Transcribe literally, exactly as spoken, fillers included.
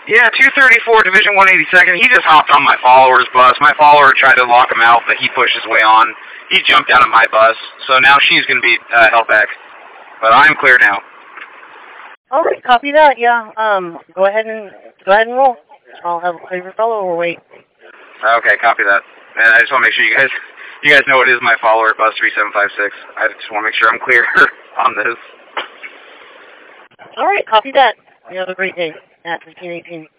Yeah, two thirty-four, Division one eighty-second. He just hopped on my follower's bus. My follower tried to lock him out, but he pushed his way on. He jumped out of my bus, so now she's going to be uh, held back. But I'm clear now. All right, copy that. Yeah. Um. Go ahead and go ahead and roll. I'll have a clear fellow or wait. Okay, copy that. And I just want to make sure you guys, you guys know it is my follower at bus three seven five six. I just want to make sure I'm clear on this. All right, copy that. You have a great day at fifteen eighteen.